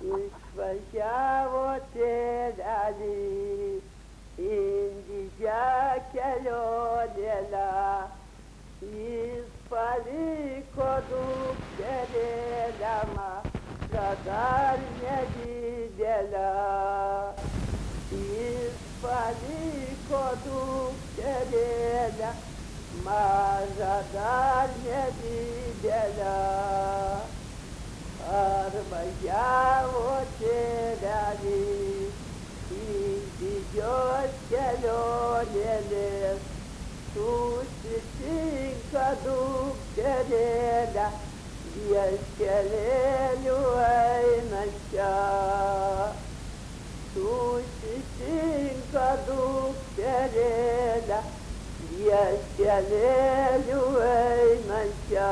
Išvažiavo tėvelį į didžią kelionėlę. Jis paliko dukterėlę mažą dar nedidelę. Jis paliko dukterėlę mažą dar nedidelę. Važiavo tėvelis iš didžios kelionėlės, susitinka dukterėlę vieškelėliu einančią. Susitinka dukterėlę vieškelėliu einančią.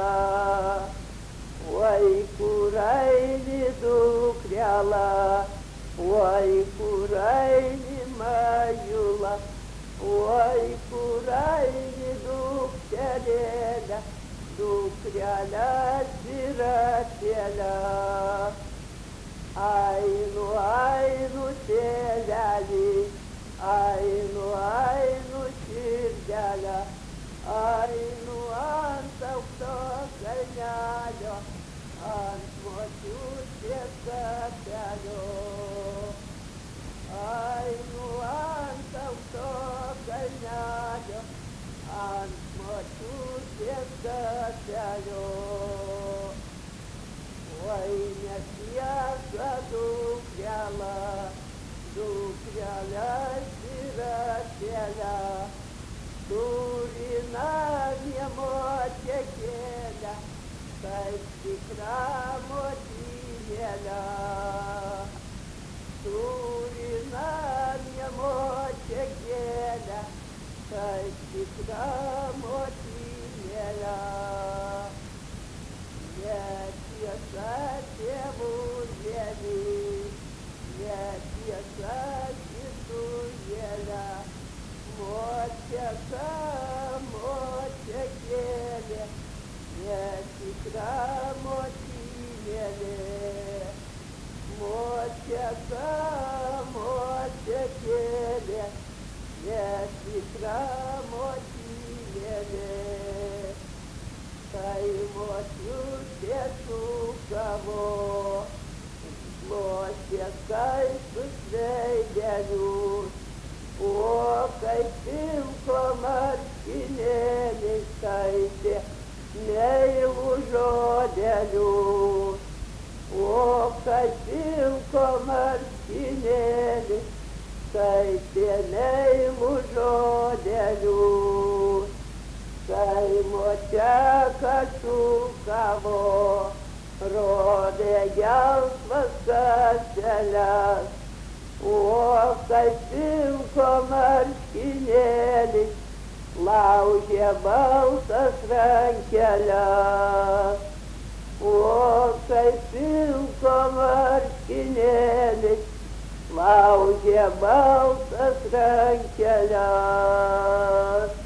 Oi, kur eini dukrela, oi, kur eini majula, oi, kur eini dukterėlė, dukrelė siratėlė. Einu, einu tėvelį, einu, einu širdelę, einu ant aukšto kalnelio, ant močiutės kapelio. Einu ant aukšto kalnelio, ant močiutės kapelio. Oi, netiesa dukrela, dukrelė siratėlė, turi namie močiutėlę, kaip tikra motinėlė. Turi namie močiutėlę, kaip tikra motinėlė. Netiesa tėvulėlį, netiesa kitulėlė, močiaka, močiakėlė, netikra motinėlė. Močiaka, močiakėlė, netikra motinėlė. Tai močiutė sukavo, močiakai susveidelius, o kai pilko marškinėliai skaitė meilų žodelius. O kai pilko marškinėliai skaitė meilų žodelius. Kai močiaka šūkavo, rodė gelsvas kaseles, o kai pilko marškinėlis laužė baltas rankeles. O kai pilko marškinėlis laužė baltas rankeles.